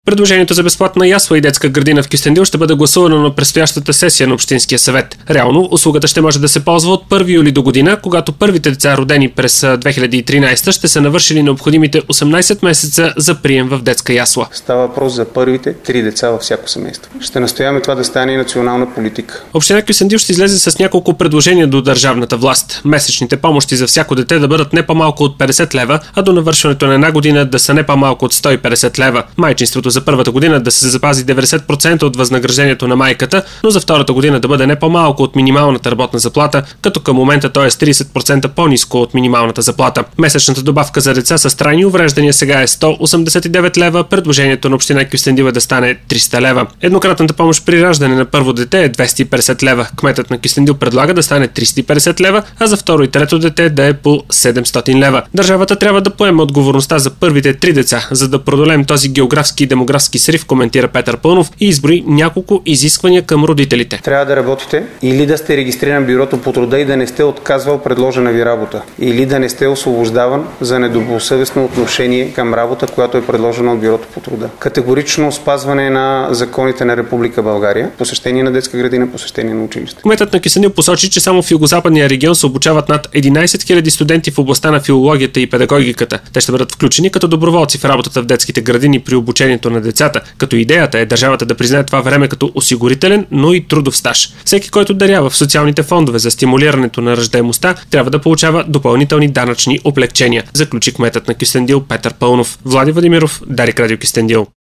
Предложението за безплатна ясла и детска градина в Кюстендил ще бъде гласувано на предстоящата сесия на Общинския съвет. Реално, услугата ще може да се ползва от 1 юли до година, когато първите деца, родени през 2013, ще са навършили необходимите 18 месеца за прием в детска ясла. Става въпрос за първите 3 деца във всяко семейство. Ще настояваме това да стане и национална политика. Община Кюстендил ще излезе с няколко предложения до държавната власт. Месечните помощи за всяко дете да бъдат не по-малко от 50 лева, а до навършването на една година да са не по-малко от 150 лева. Майчинството за първата година да се запази 90% от възнаграждението на майката, но за втората година да бъде не по-малко от минималната работна заплата, като към момента то е с 30% по-ниско от минималната заплата. Месечната добавка за деца с трайни увреждания сега е 189 лева, предложението на община Кюстендил е да стане 300 лева. Еднократната помощ при раждане на първо дете е 250 лева. Кметът на Кюстендил предлага да стане 350 лева, а за второ и трето дете да е по 700 лева. Държавата трябва да поеме отговорността за първите 3 деца, за да продолеем този географски и демографски срив, коментира Петър Пълнов и изброи няколко изисквания към родителите. Трябва да работите или да сте регистриран в бюрото по труда и да не сте отказвал предложена ви работа, или да не сте освобождаван за недобросъвестно отношение към работа, която е предложена от бюрото по труда. Категорично спазване на законите на Република България, посещение на детска градина, посещение на училище. Кметът на Кюстендил посочи, че само в югозападния регион се обучават над 11 000 студенти в областта на филологията и педагогиката. Те ще бъдат включени като доброволци в работата в детските градини при обучението на децата, като идеята е държавата да признае това време като осигурителен, но и трудов стаж. Всеки, който дарява в социалните фондове за стимулирането на раждаемостта, трябва да получава допълнителни данъчни облекчения, заключи кметът на Кюстендил Петър Пълнов. Влади Владимиров, Дарик Радио Кюстендил.